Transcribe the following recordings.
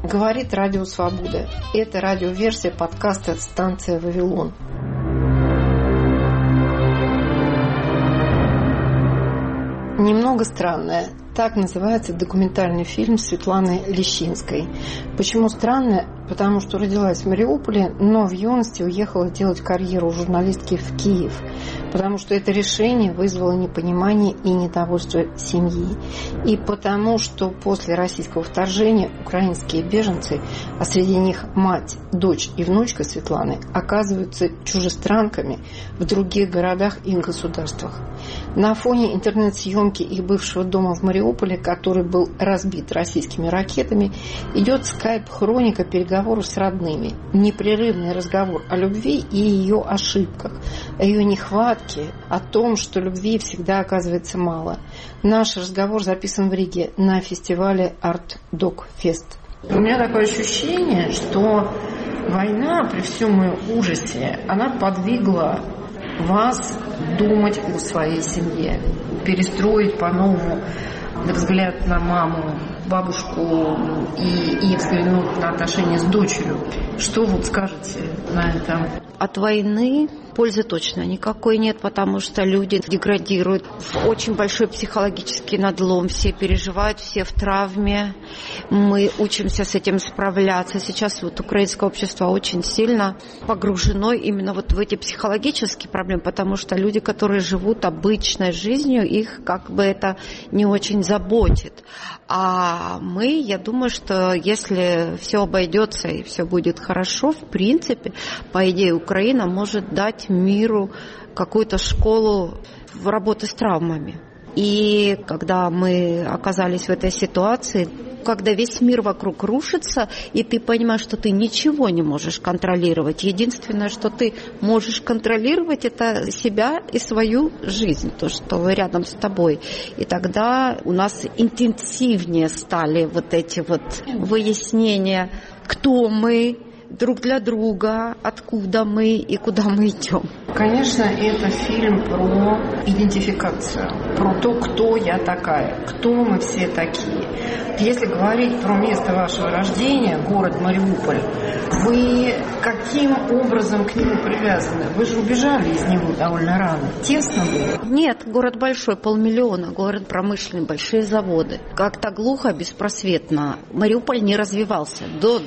Говорит Радио Свобода. Это радиоверсия подкаста «Станция Вавилон». Немного странное. Так называется документальный фильм Светланы Лещинской. Почему странное? Потому что родилась в Мариуполе, но в юности уехала делать карьеру журналистки в Киев. Потому что это решение вызвало непонимание и недовольство семьи. И потому что после российского вторжения украинские беженцы, а среди них мать, дочь и внучка Светланы, оказываются чужестранками в других городах и государствах. На фоне интернет-съемки их бывшего дома в Мариуполе, который был разбит российскими ракетами, идет скайп-хроника переговоров с родными. Непрерывный разговор о любви и ее ошибках, о ее нехватке, о том, что любви всегда оказывается мало. Наш разговор записан в Риге на фестивале Art Dog Fest. У меня такое ощущение, что война, при всем ее ужасе, она подвигла вас думать о своей семье, перестроить по-новому взгляд на маму, бабушку и взглянуть на отношения с дочерью. Что вы скажете на это? От войны пользы точно никакой нет, потому что люди деградируют в очень большой психологический надлом, все переживают, все в травме. Мы учимся с этим справляться. Сейчас вот украинское общество очень сильно погружено именно вот в эти психологические проблемы, потому что люди, которые живут обычной жизнью, их как бы это не очень заботит. А мы, я думаю, что если все обойдется и все будет хорошо, в принципе, по идее, Украина может дать миру какую-то школу в работе с травмами. И когда мы оказались в этой ситуации, когда весь мир вокруг рушится, и ты понимаешь, что ты ничего не можешь контролировать. Единственное, что ты можешь контролировать, это себя и свою жизнь, то, что рядом с тобой. И тогда у нас интенсивнее стали вот эти вот выяснения, кто мы друг для друга, откуда мы и куда мы идем. Конечно, это фильм про идентификацию, про то, кто я такая, кто мы все такие. Если говорить про место вашего рождения, город Мариуполь, вы каким образом к нему привязаны? Вы же убежали из него довольно рано. Тесно было? Нет, город большой, 500 000, город промышленный, большие заводы. Как-то глухо, беспросветно. Мариуполь не развивался. До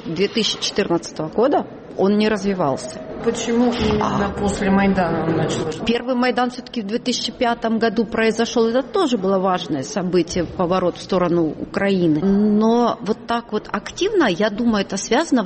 2014 года он не развивался. Почему именно после Майдана он начал? Первый Майдан все-таки в 2005 году произошел. Это тоже было важное событие, поворот в сторону Украины. Но вот так вот активно, я думаю, это связано в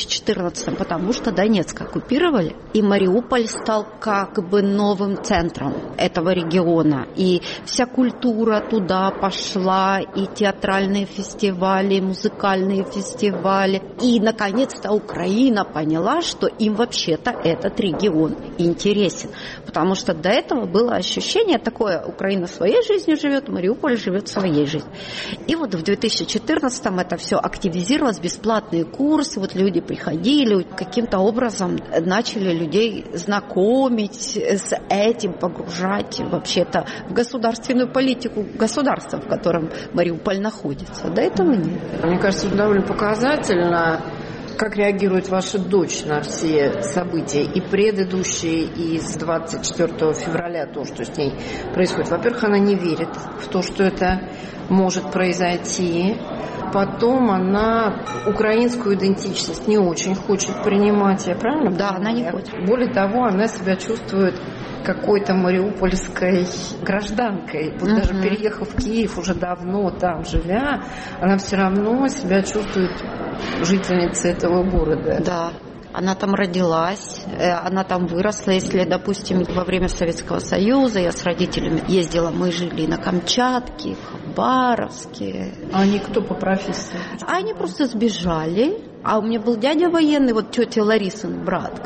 2014, потому что Донецк оккупировали, и Мариуполь стал как бы новым центром этого региона. И вся культура туда пошла, и театральные фестивали, и музыкальные фестивали. И, наконец-то, Украина поняла, что им вообще этот регион интересен. Потому что до этого было ощущение такое: Украина своей жизнью живет, Мариуполь живет своей жизнью. И вот в 2014-м это все активизировалось, бесплатные курсы, вот люди приходили, каким-то образом начали людей знакомить с этим, погружать вообще-то в государственную политику государства, в котором Мариуполь находится. До этого нет. Мне кажется, довольно показательно, как реагирует ваша дочь на все события, и предыдущие, и с 24 февраля, то, что с ней происходит. Во-первых, она не верит в то, что это может произойти. Потом она украинскую идентичность не очень хочет принимать. Я правильно понимаю? Да, она не хочет. Более того, она себя чувствует какой-то мариупольской гражданкой. Вот даже переехав в Киев, уже давно там живя, она все равно себя чувствует жительницей этого города. Да. Она там родилась, она там выросла. Если, допустим, во время Советского Союза я с родителями ездила, мы жили на Камчатке, в Хабаровске. А они кто по профессии? Они просто сбежали. А у меня был дядя военный, вот тетя Ларисин брат,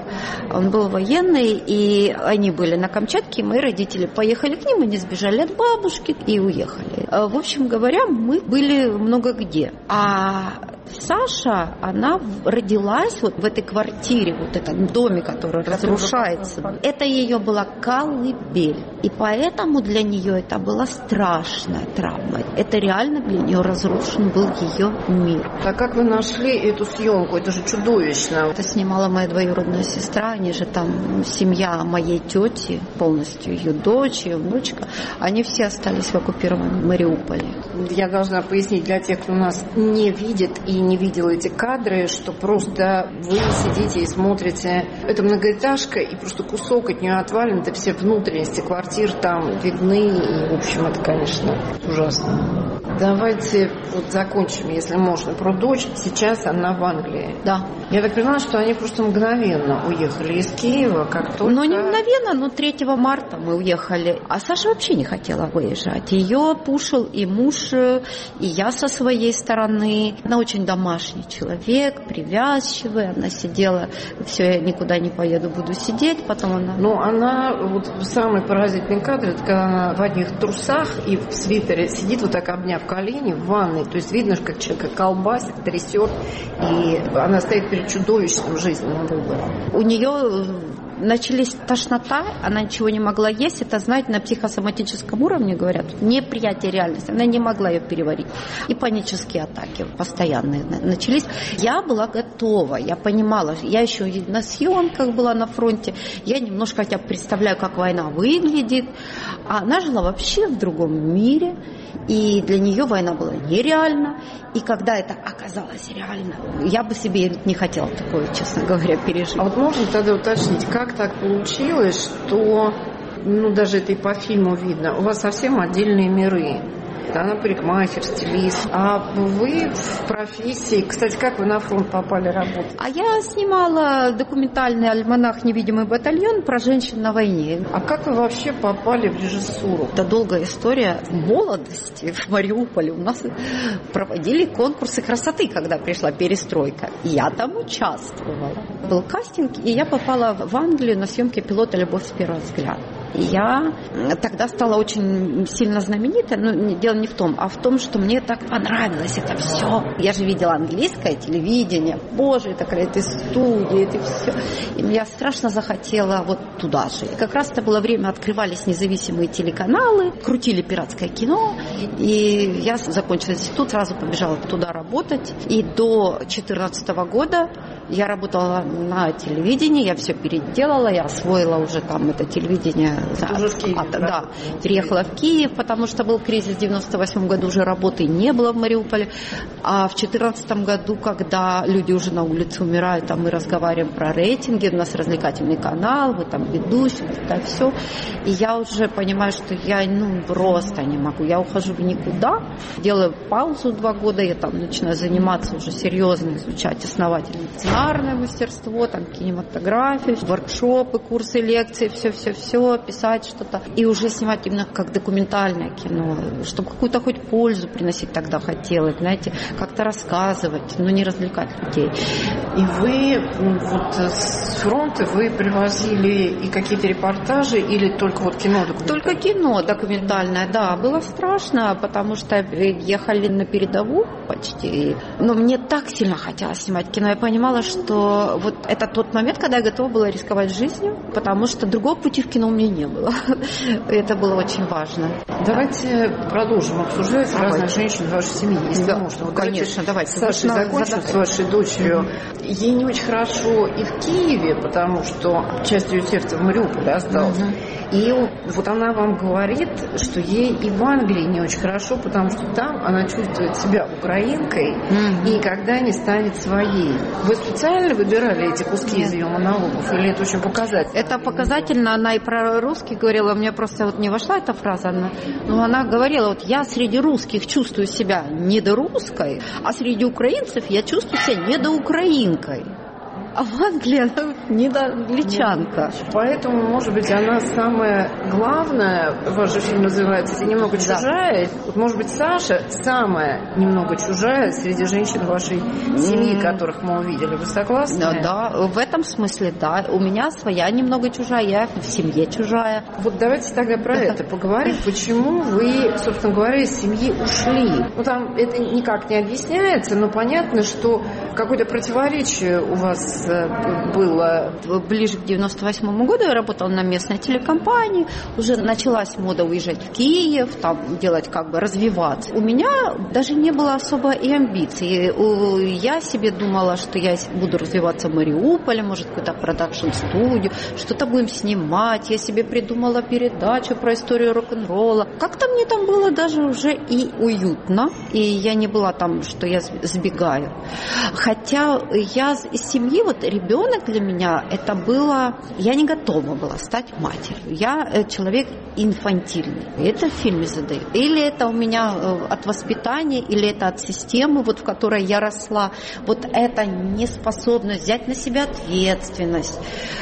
он был военный, и они были на Камчатке, и мои родители поехали к ним, они сбежали от бабушки и уехали. В общем говоря, мы были много где. А Саша, она родилась вот в этой квартире, вот этом доме, который разрушается. Это ее была колыбель. И поэтому для нее это была страшная травма. Это реально для нее разрушен был ее мир. А как вы нашли эту съемку? Это же чудовищно. Это снимала моя двоюродная сестра. Они же там, семья моей тети, полностью ее дочь, ее внучка. Они все остались в оккупированном Мариуполе. Я должна пояснить для тех, кто нас не видит и не видел эти кадры, что просто вы сидите и смотрите. Это многоэтажка, и просто кусок от нее отвален. Это все внутренности квартир там видны. И, в общем, это, конечно, ужасно. Давайте вот закончим, если можно, про дочь. Сейчас она в Англии. Да. Я так поняла, что они просто мгновенно уехали из Киева, как только... Ну, не мгновенно, но 3 марта мы уехали. А Саша вообще не хотела выезжать. Ее пушил и муж, и я со своей стороны. Она очень домашний человек, привязчивый. Она сидела, все, я никуда не поеду, буду сидеть. Потом она... Ну, она, вот самый поразительный кадр, это когда она в одних трусах и в свитере сидит, вот так обняв колени в ванной. То есть видно, как человек колбасит, трясет, и она стоит перед чудовищным жизненным выбором. У нее начались тошнота, она ничего не могла есть. Это, знаете, на психосоматическом уровне, говорят, неприятие реальности. Она не могла ее переварить. И панические атаки постоянные начались. Я была готова, я понимала. Я еще на съемках была на фронте. Я немножко хотя бы представляю, как война выглядит. А она жила вообще в другом мире. И для нее война была нереальна. И когда это оказалось реально, я бы себе не хотела такое, честно говоря, пережить. А вот можно тогда уточнить, как так получилось, что, ну, даже это и по фильму видно, у вас совсем отдельные миры. Она парикмахер, стилист. А вы в профессии... Кстати, как вы на фронт попали работать? А я снимала документальный альманах «Невидимый батальон» про женщин на войне. А как вы вообще попали в режиссуру? Это долгая история. В молодости в Мариуполе у нас проводили конкурсы красоты, когда пришла перестройка. Я там участвовала. Был кастинг, и я попала в Англию на съемки пилота «Любовь с первого взгляда». И я тогда стала очень сильно знаменитой, но дело не в том, а в том, что мне так понравилось это все. Я же видела английское телевидение, боже, это какая-то студия, это все. И я страшно захотела вот туда же. И как раз это было время, открывались независимые телеканалы, крутили пиратское кино, и я закончила институт, сразу побежала туда работать. И до 2014 года я работала на телевидении, я все переделала, я освоила уже там это телевидение. Да, переехала в Киев, потому что был кризис в 98 году, уже работы не было в Мариуполе. А в 2014 году, когда люди уже на улице умирают, а мы разговариваем про рейтинги, у нас развлекательный канал, вы там ведущий, это все. И я уже понимаю, что я просто не могу. Я ухожу в никуда, делаю паузу 2 года, я там начинаю заниматься уже серьезно, изучать основательно сценарное мастерство, там кинематографию, воркшопы, курсы, лекции, все-все-все, писать что-то. И уже снимать именно как документальное кино, чтобы какую-то хоть пользу приносить тогда хотелось, знаете, как-то рассказывать, но не развлекать людей. И вы вот с фронта вы привозили и какие-то репортажи или только вот кино документальное? Только кино документальное, да. Было страшно, потому что ехали на передовую почти. Но мне так сильно хотелось снимать кино. Я понимала, что вот это тот момент, когда я готова была рисковать жизнью, потому что другого пути в кино у меня не было. Это было очень важно. Давайте продолжим обсуждать разных женщин в вашей семье, если да, можно. Вот конечно, давайте. Саша, закончим с вашей дочерью. Ей не очень хорошо и в Киеве, потому что часть ее сердца в Мариуполе осталась. И вот она вам говорит, что ей и в Англии не очень хорошо, потому что там она чувствует себя украинкой и никогда не станет своей. Вы специально выбирали эти куски из ее монологов или это очень показательно? Это показательно. Она и про русских говорила. Мне просто вот не вошла эта фраза. Но она говорила, вот я среди русских чувствую себя недорусской, а среди украинцев я чувствую себя недоукраинкой. А в Англии она недоангличанка. Поэтому, может быть, она самая главная, ваш же фильм называется «Немного чужая». Вот, может быть, Саша самая немного чужая среди женщин вашей семьи, которых мы увидели. Вы согласны? Да, в этом смысле, да. У меня своя немного чужая, я в семье чужая. Вот давайте тогда про это поговорим. Почему вы, собственно говоря, из семьи ушли? Ну, там это никак не объясняется, но понятно, что какое-то противоречие у вас было. Ближе к 98 году я работала на местной телекомпании, уже началась мода уезжать в Киев, там делать развиваться. У меня даже не было особо и амбиций. Я себе думала, что я буду развиваться в Мариуполе, может, какую-то продакшн-студию, что-то будем снимать. Я себе придумала передачу про историю рок-н-ролла. Как-то мне там было даже уже и уютно, и я не была там, что я сбегаю. Хотя я из семьи, ребенок для меня, это было... Я не готова была стать матерью. Я человек инфантильный. Это в фильме задают. Или это у меня от воспитания, или это от системы, в которой я росла. Это неспособность взять на себя ответственность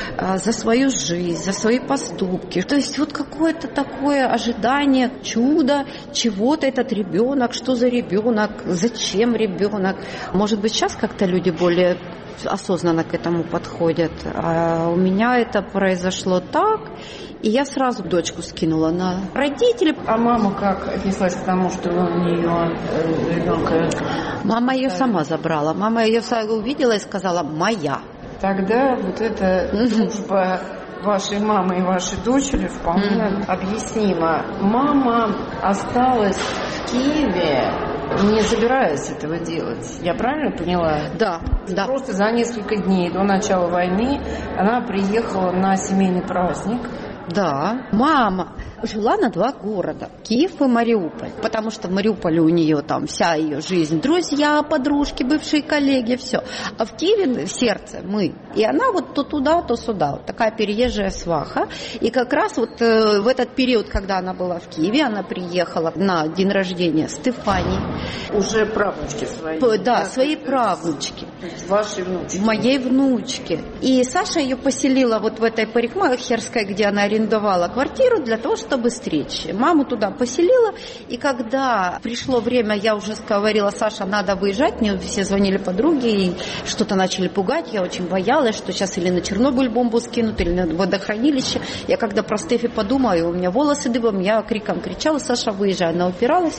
за свою жизнь, за свои поступки. То есть какое-то такое ожидание чуда, чего-то этот ребенок, что за ребенок, зачем ребенок. Может быть, сейчас как-то люди более осознанно к этому подходят. А у меня это произошло так, и я сразу дочку скинула на родителей. А мама как отнеслась к тому, что вы у нее ребенка? Мама ее сама забрала. Мама ее увидела и сказала: «Моя». Тогда эта дружба вашей мамы и вашей дочери вполне объяснима. Мама осталась в Киеве, не собираясь этого делать. Я правильно поняла? Да. Просто за несколько дней до начала войны она приехала на семейный праздник. Да. Мама жила на 2 города, Киев и Мариуполь, потому что в Мариуполе у нее там вся ее жизнь, друзья, подружки, бывшие коллеги, все. А в Киеве в сердце мы. И она то туда, то сюда. Такая переезжая сваха. И как раз в этот период, когда она была в Киеве, она приехала на день рождения Стефании. Уже правнучки свои. Да, своей правнучки. Вашей внучки. Моей внучке. И Саша ее поселила в этой парикмахерской, где она арендовала квартиру для того, чтобы стричь. Маму туда поселила, и когда пришло время, я уже говорила: Саша, надо выезжать, мне все звонили подруги и что-то начали пугать, я очень боялась, что сейчас или на Чернобыль бомбу скинут, или на водохранилище. Я когда про Стефи подумала, у меня волосы дыбом, я криком кричала: Саша, выезжай. Она упиралась,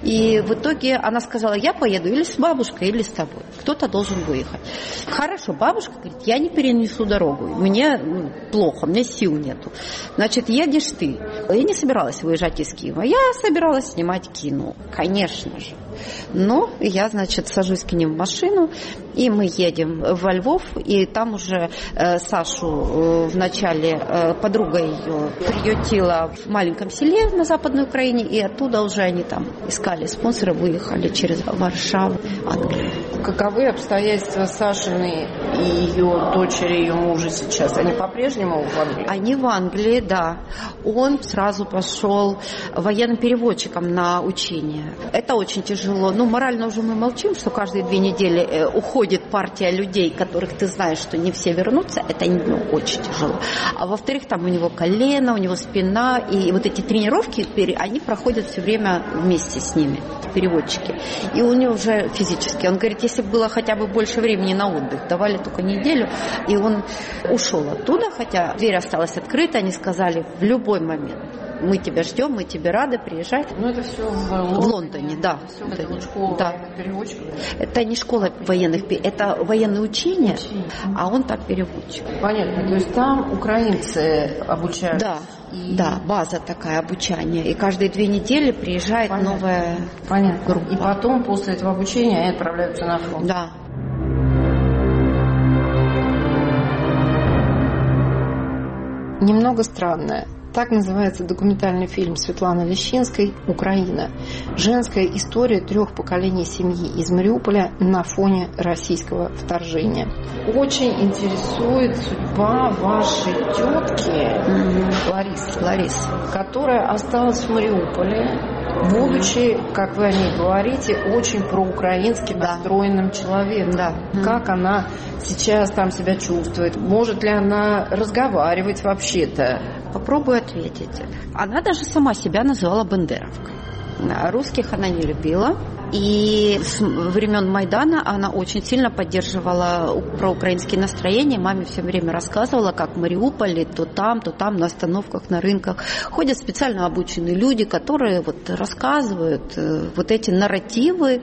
и в итоге она сказала: я поеду или с бабушкой, или с тобой. Кто-то должен выехать. Хорошо, бабушка говорит: я не перенесу дорогу, мне плохо, мне сил нету. Значит, едешь ты. Я не собиралась выезжать из Киева. Я собиралась снимать кино, конечно же. Но я, сажусь к ним в машину, и мы едем во Львов, и там уже Сашу вначале подруга ее приютила в маленьком селе на Западной Украине, и оттуда уже они там искали спонсора, выехали через Варшаву, Англию. Каковы обстоятельства Сашиной и ее дочери, ее мужа сейчас? Они по-прежнему в Англии? Они в Англии, да. Он сразу пошел военным переводчиком на учение. Это очень тяжело. Морально уже мы молчим, что каждые 2 недели уходит партия людей, которых ты знаешь, что не все вернутся. Это очень тяжело. А во-вторых, там у него колено, у него спина, и эти тренировки, они проходят все время вместе с ними, переводчики. И у него уже физически. Он говорит, если бы было хотя бы больше времени на отдых, давали только неделю, и он ушел оттуда, хотя дверь осталась открыта, они сказали: в любой момент мы тебя ждем, мы тебе рады, приезжай. Это все в Лондоне, да. Это школа военных переводчиков? Это не школа военных, это военные учения, а он там переводчик. Понятно, то есть там украинцы обучают? Да, база такая обучения. И каждые 2 недели приезжает новая группа. И потом, после этого обучения, они отправляются на фронт? Да. Немного странное. Так называется документальный фильм Светланы Лещинской «Украина». Женская история 3 поколений семьи из Мариуполя на фоне российского вторжения. Очень интересует судьба вашей тетки Ларисы, которая осталась в Мариуполе. будучи, как вы о ней говорите, очень проукраински настроенным человеком. Да. Как она сейчас там себя чувствует? Может ли она разговаривать вообще-то? Попробую ответить. Она даже сама себя называла бандеровкой. Русских она не любила. И с времен Майдана она очень сильно поддерживала проукраинские настроения. Маме все время рассказывала, как в Мариуполе то там на остановках, на рынках ходят специально обученные люди, которые вот рассказывают вот эти нарративы,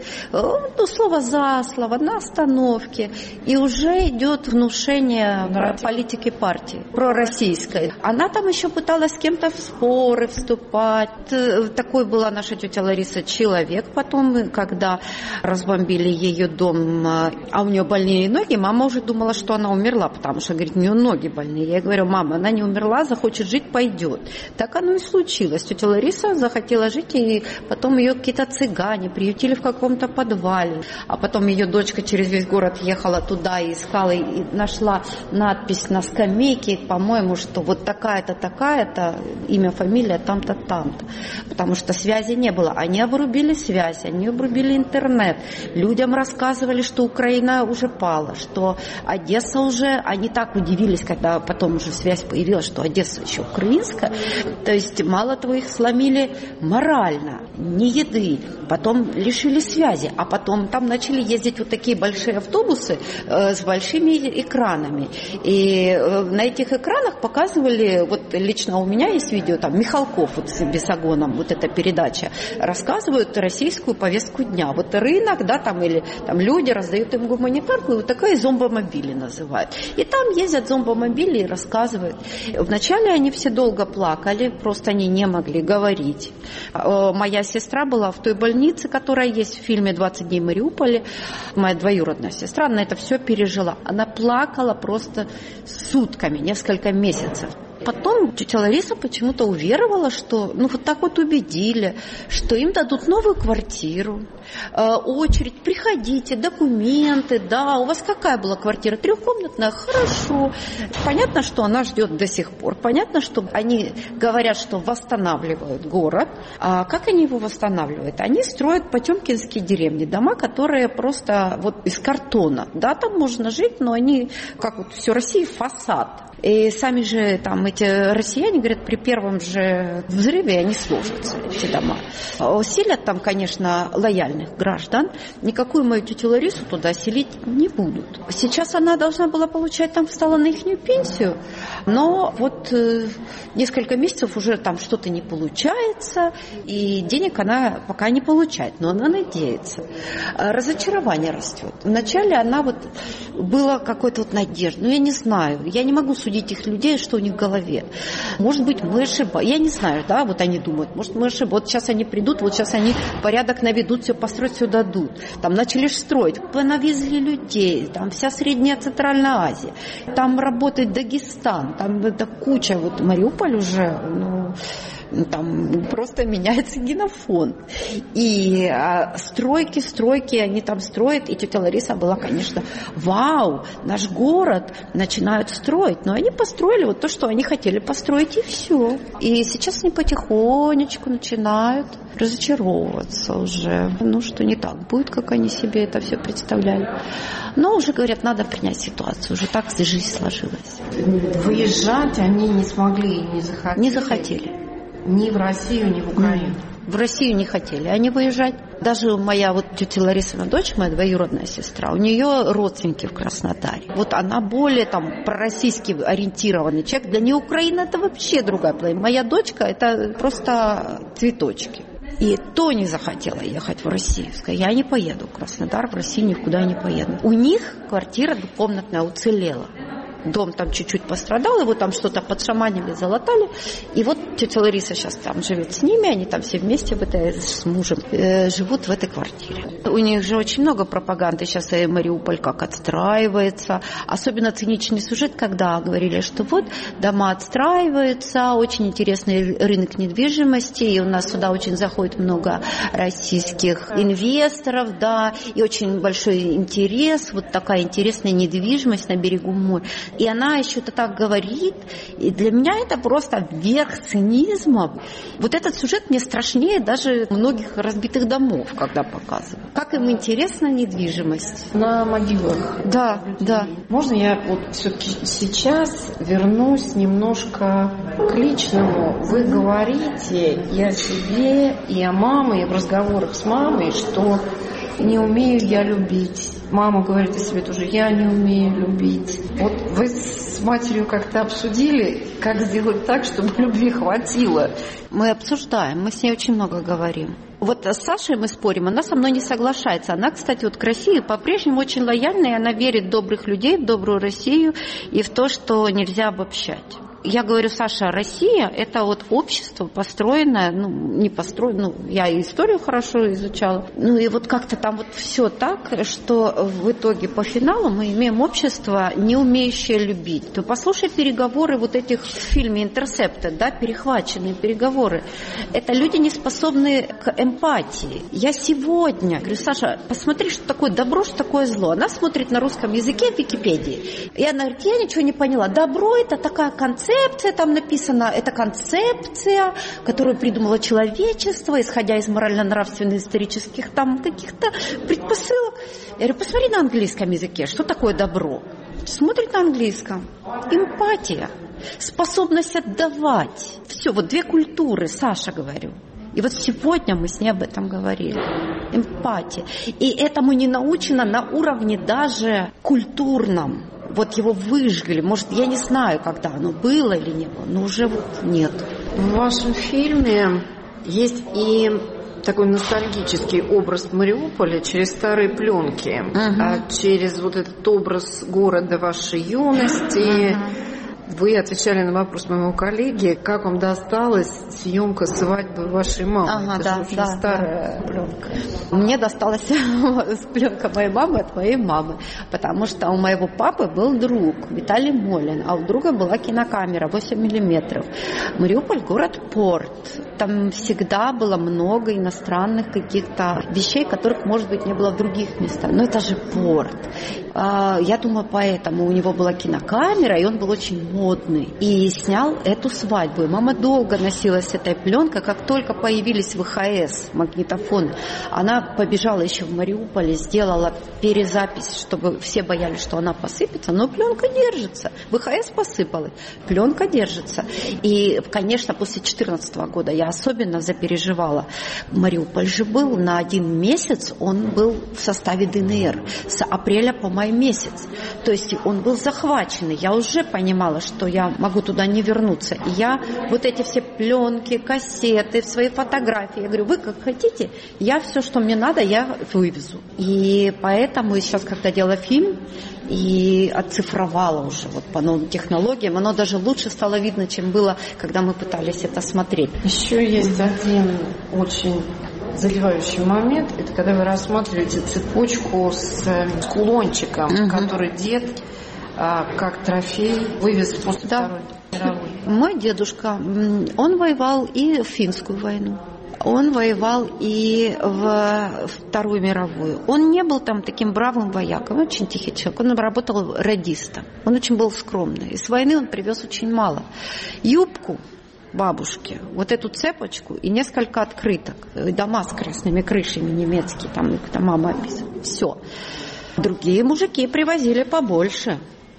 слово за слово, на остановке. И уже идет внушение политики партии пророссийской. Она там еще пыталась с кем-то в споры вступать. Такой была наша тетя Лариса человек потом, когда разбомбили ее дом, а у нее больные ноги, мама уже думала, что она умерла, потому что, говорит, у нее ноги больные. Я говорю, мама, она не умерла, захочет жить, пойдет. Так оно и случилось. Тетя Лариса захотела жить, и потом ее какие-то цыгане приютили в каком-то подвале. А потом ее дочка через весь город ехала туда и искала, и нашла надпись на скамейке, по-моему, что вот такая-то, такая-то, имя, фамилия, там-то, там-то. Потому что связи не было. Они обрубили связь, они обрубили интернет. Людям рассказывали, что Украина уже пала, что Одесса уже... Они так удивились, когда потом уже связь появилась, что Одесса еще украинская. То есть мало того, их сломили морально, ни еды. Потом лишили связи. А потом там начали ездить вот такие большие автобусы с большими экранами. И на этих экранах показывали... Вот лично у меня есть видео, там Михалков вот с Бесогоном, вот эта передача, рассказывают российскую повестку дня. Вот рынок, да, там, или там люди раздают им гуманитарку, и вот такая зомбомобили называют. И там ездят зомбомобили и рассказывают. Вначале они все долго плакали, просто они не могли говорить. Моя сестра была в той больнице, которая есть в фильме «20 дней в Мариуполе». Моя двоюродная сестра, она это все пережила. Она плакала просто сутками, несколько месяцев. Потом тетя Лариса почему-то уверовала, что, вот так вот убедили, что им дадут новую квартиру, очередь, приходите, документы, да, у вас какая была квартира? 3-комнатная, хорошо. Понятно, что она ждет до сих пор. Понятно, что они говорят, что восстанавливают город. А как они его восстанавливают? Они строят потемкинские деревни, дома, которые просто вот из картона. Да, там можно жить, но они, как вот все Россия, фасад. И сами же там эти россияне говорят, при первом же взрыве они сложатся, эти дома. Селят там, конечно, лояльных граждан. Никакую мою тетю Ларису туда селить не будут. Сейчас она должна была получать, там встала на ихнюю пенсию, но вот несколько месяцев уже там что-то не получается, и денег она пока не получает, но она надеется. Разочарование растет. Вначале она вот была какой-то вот надежда, я не знаю, я не могу судить их людей, что у них в голове. Может быть, мы ошибаемся. Я не знаю, да, вот они думают, может, мы ошибаемся. Вот сейчас они придут, вот сейчас они порядок наведут, все построить, все дадут. Там начали строить, навезли людей, там вся Средняя Центральная Азия. Там работает Дагестан, там это куча, вот Мариуполь уже, там просто меняется генофонд. И стройки, они там строят, и тетя Лариса была, конечно, вау, наш город начинают строить. Но они построили вот то, что они хотели построить, и все. И сейчас они потихонечку начинают разочаровываться уже. Что не так будет, как они себе это все представляли. Но уже, говорят, надо принять ситуацию. Уже так жизнь сложилась. Выезжать они не смогли, не захотели. Ни в Россию, ни в Украину. В Россию не хотели они выезжать. Даже моя вот тетя Ларисина дочь, моя двоюродная сестра, у нее родственники в Краснодаре. Вот она более там пророссийски ориентированный человек. Для нее Украина это вообще другая планета. Моя дочка это просто цветочки. И то не захотела ехать в Россию. Сказала, я не поеду в Краснодар, в Россию никуда не поеду. У них квартира двухкомнатная уцелела. Дом там чуть-чуть пострадал, его там что-то подшаманили, залатали. И вот тетя Лариса сейчас там живет с ними, они там все вместе с мужем живут в этой квартире. У них же очень много пропаганды. Сейчас Мариуполь как отстраивается. Особенно циничный сюжет, когда говорили, что вот дома отстраиваются, очень интересный рынок недвижимости, и у нас сюда очень заходит много российских инвесторов, да, и очень большой интерес, вот такая интересная недвижимость на берегу моря. И она еще это так говорит. И для меня это просто верх цинизма. Вот этот сюжет мне страшнее даже многих разбитых домов, когда показывают. Как им интересна недвижимость. На могилах. Да, да. Можно я вот все-таки сейчас вернусь немножко к личному? Вы говорите и о себе, и о маме, и в разговорах с мамой, что не умею я любить. Мама говорит о себе тоже, я не умею любить. Вот вы с матерью как-то обсудили, как сделать так, чтобы любви хватило? Мы обсуждаем, мы с ней очень много говорим. Вот с Сашей мы спорим, она со мной не соглашается. Она, кстати, вот к России по-прежнему очень лояльна, и она верит в добрых людей, в добрую Россию и в то, что нельзя обобщать. Я говорю, Саша, Россия – это вот общество построенное, не построенное, я и историю хорошо изучала, и вот как-то там вот все так, что в итоге по финалу мы имеем общество, не умеющее любить. То послушай переговоры вот этих в фильме «Интерсептед», да, перехваченные переговоры. Это люди, не способные к эмпатии. Я сегодня говорю, Саша, посмотри, что такое добро, что такое зло. Она смотрит на русском языке в Википедии. И она говорит, я ничего не поняла. Добро – это такая концепция, там написано, это концепция, которую придумало человечество, исходя из морально-нравственных исторических там каких-то предпосылок. Я говорю, посмотри на английском языке, что такое добро. Смотрит на английском. Эмпатия, способность отдавать. Все, вот две культуры, Саша, говорю. И вот сегодня мы с ней об этом говорили. Эмпатия. И этому не научено на уровне даже культурном. Вот его выжгли. Может, я не знаю, когда оно было или не было, но уже вот нет. В вашем фильме есть и такой ностальгический образ Мариуполя через старые пленки, через вот этот образ города вашей юности. Вы отвечали на вопрос моего коллеги, как вам досталась съемка свадьбы вашей мамы. Это же очень старая пленка. Мне досталась пленка моей мамы от моей мамы, потому что у моего папы был друг Виталий Молин, а у друга была кинокамера 8 миллиметров. Мариуполь – город-порт. Там всегда было много иностранных каких-то вещей, которых, может быть, не было в других местах. Но это же порт. Я думаю, поэтому у него была кинокамера, и он был очень модный. И снял эту свадьбу. И мама долго носилась с этой пленкой. Как только появились ВХС, магнитофоны, она побежала еще в Мариуполе, сделала перезапись, чтобы все боялись, что она посыпется. Но пленка держится. ВХС посыпалась, пленка держится. И, конечно, после 2014 года я особенно запереживала. Мариуполь же был на 1 месяц, он был в составе ДНР. С апреля по май месяц. То есть он был захваченный. Я уже понимала, что я могу туда не вернуться. И я вот эти все пленки, кассеты, свои фотографии, я говорю, вы как хотите, я все, что мне надо, я вывезу. И поэтому сейчас, когда делала фильм, и оцифровала уже вот по новым технологиям, оно даже лучше стало видно, чем было, когда мы пытались это смотреть. Еще есть один очень задевающий момент, это когда вы рассматриваете цепочку с кулончиком, который дед как трофей вывез после Второй мировой. Мой дедушка, он воевал и в Финскую войну. Он воевал и в Вторую мировую. Он не был там таким бравым вояком, очень тихий человек. Он работал радистом. Он очень был скромный. И с войны он привез очень мало. Юбку бабушке, вот эту цепочку и несколько открыток. Дома с красными крышами немецкие, там мама описывала. Все. Другие мужики привозили побольше.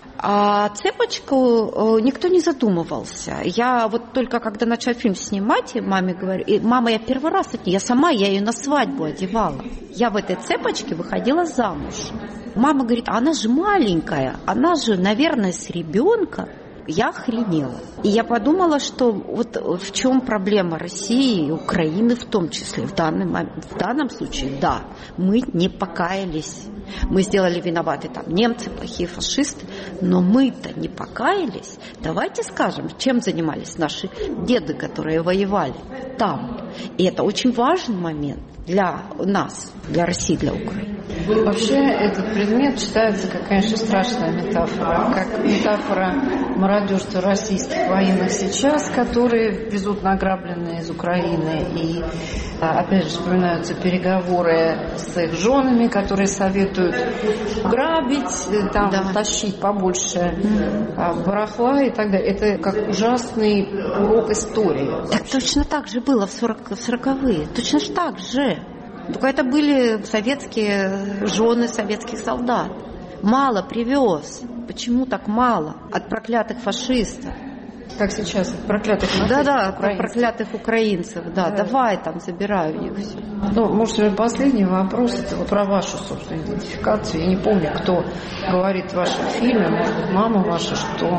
А цепочку никто не задумывался. Я вот только когда начала фильм снимать, маме говорю, и мама, я первый раз, я ее на свадьбу одевала. Я в этой цепочке выходила замуж. Мама говорит, она же маленькая, она же, наверное, с ребенка. Я охренела. И я подумала, что вот в чем проблема России и Украины в том числе. В данном случае, да, мы не покаялись. Мы сделали виноваты там немцы, плохие фашисты, но мы-то не покаялись. Давайте скажем, чем занимались наши деды, которые воевали там. И это очень важный момент для нас, для России, для Украины. Вообще этот предмет читается как, конечно, страшная метафора, как метафора мародерство российских военных сейчас, которые везут награбленные из Украины. И опять же вспоминаются переговоры с их женами, которые советуют грабить, там, тащить побольше барахла и так далее. Это как ужасный урок истории. Так точно так же было в 40-е. Точно так же. Только это были советские жены советских солдат. Мало привез. Почему так мало? От проклятых фашистов. Как сейчас, от проклятых нацистов. Да, проклятых украинцев. Да, давай там, забирай у них все. Ну, может, последний вопрос, это вот про вашу, собственно, идентификацию. Я не помню, кто говорит в вашем фильме, может быть, мама ваша, что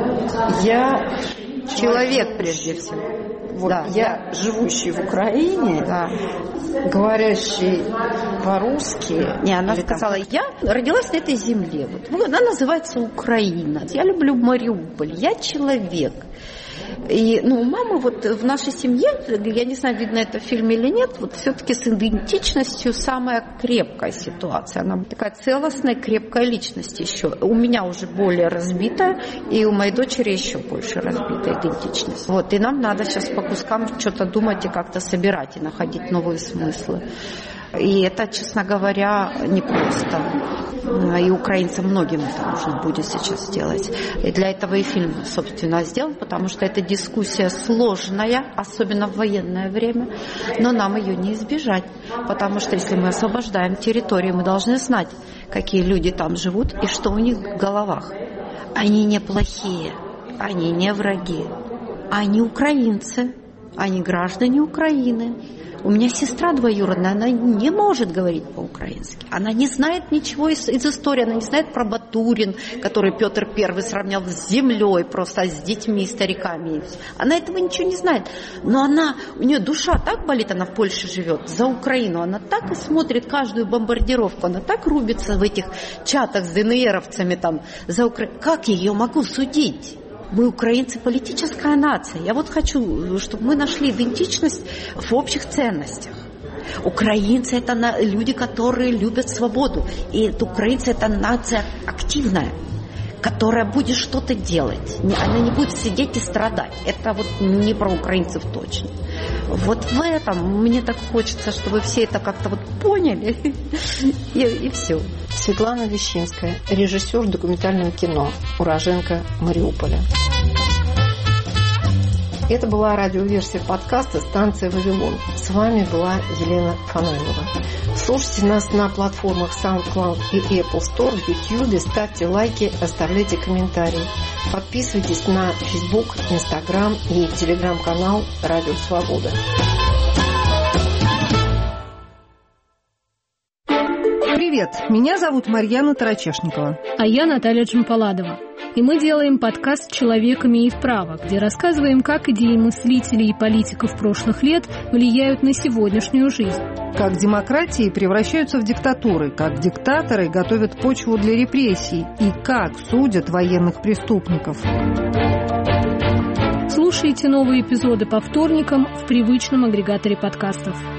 я человек прежде всего. Вот, да, я живущий в Украине, говорящий по-русски. Не, она сказала, я родилась на этой земле. Вот, она называется Украина. Я люблю Мариуполь. Я человек. И, мама вот в нашей семье, я не знаю, видно это в фильме или нет, вот все-таки с идентичностью самая крепкая ситуация. Она такая целостная, крепкая личность еще. У меня уже более разбитая, и у моей дочери еще больше разбитая идентичность. Вот, и нам надо сейчас по кускам что-то думать и как-то собирать, и находить новые смыслы. И это, честно говоря, непросто. И украинцам многим это нужно будет сейчас сделать. И для этого и фильм, собственно, сделан, потому что эта дискуссия сложная, особенно в военное время, но нам ее не избежать, потому что если мы освобождаем территорию, мы должны знать, какие люди там живут и что у них в головах. Они не плохие, они не враги, они украинцы, они граждане Украины. У меня сестра двоюродная, она не может говорить по-украински. Она не знает ничего из истории, она не знает про Батурин, который Петр I сравнял с землей, просто с детьми, стариками. Она этого ничего не знает. Но у нее душа так болит, она в Польше живет, за Украину. Она так и смотрит каждую бомбардировку, она так рубится в этих чатах с ДНРовцами там за Украину. Как я ее могу судить? Мы, украинцы, политическая нация. Я вот хочу, чтобы мы нашли идентичность в общих ценностях. Украинцы – это люди, которые любят свободу. И украинцы – это нация активная, которая будет что-то делать. Она не будет сидеть и страдать. Это вот не про украинцев точно. Вот в этом мне так хочется, чтобы все это как-то вот поняли. И все. Светлана Лещинская, режиссер документального кино, уроженка Мариуполя. Это была радиоверсия подкаста «Станция Вавилон». С вами была Елена Фанайлова. Слушайте нас на платформах SoundCloud и Apple Store, в YouTube, ставьте лайки, оставляйте комментарии. Подписывайтесь на Facebook, Instagram и Telegram-канал «Радио Свобода». Привет, меня зовут Марьяна Тарачешникова. А я Наталья Джампаладова. И мы делаем подкаст «Человек имеет право», где рассказываем, как идеи мыслителей и политиков прошлых лет влияют на сегодняшнюю жизнь. Как демократии превращаются в диктатуры, как диктаторы готовят почву для репрессий и как судят военных преступников. Слушайте новые эпизоды по вторникам в привычном агрегаторе подкастов.